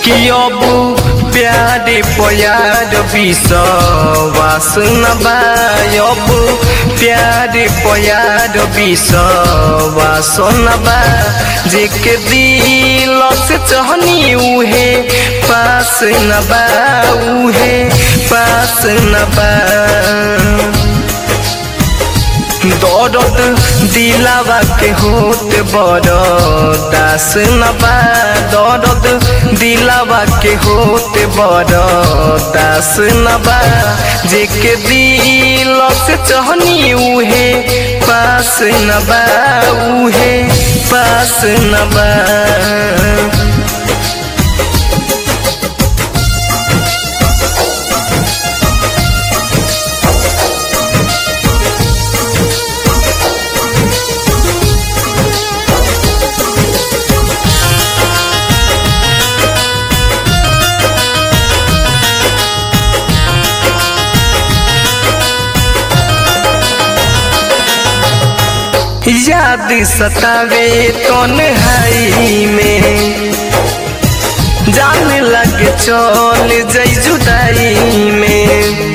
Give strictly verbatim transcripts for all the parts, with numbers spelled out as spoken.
कि अब प्यार प्यार विश्वास न बा अब प्यार प्यार विश्वास न बा जेके दिल से चाहनी उहे पास न बा उहे पास न बा दर्द दिलावा के होत बड़ दास न बा दर्द दिलावा के होत बड़ दास न बा जेके दिल से चाहनी उहे पास न बा उहे पास न बा। याद सतावे तन्हाई में जान लगे चल जई जुदाई में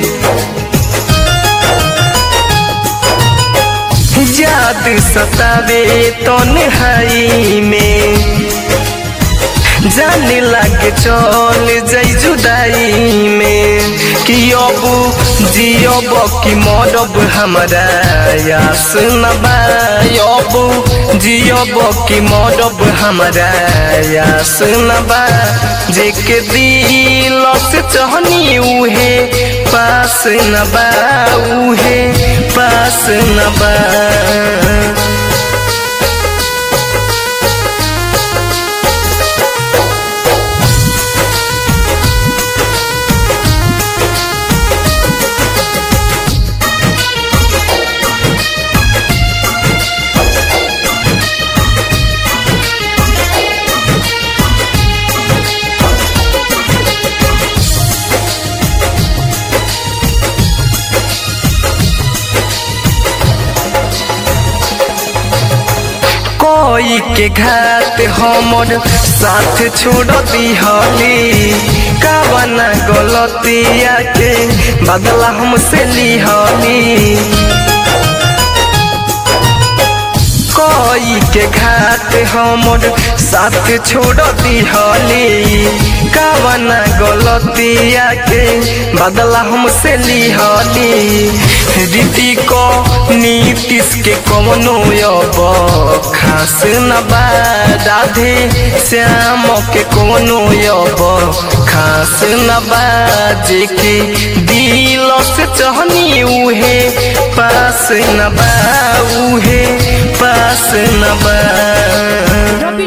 याद सतावे तन्हाई में जान लगे चल जई जुदाई में कि अब जियब कि मरब हमरा यास न बा अब जियब कि मरब हमरा यास न बा जेके दिल से चाहनी उहे पास न बा उहे पास न बा। कोई के घाट हमर साथ छोड़ दिहली कावना गलतिया के बदला हमसे लिहली कोई के घाट हमर साथ छोड़ दिहली कावना गलतिया के बदला हमसे लिहली रीति को नीतीश के कवनो अब खास न बा राधे श्याम के कवनो अब खास न बा जेके दिल से चाहनी उहे पास न बा उहे पास न बा।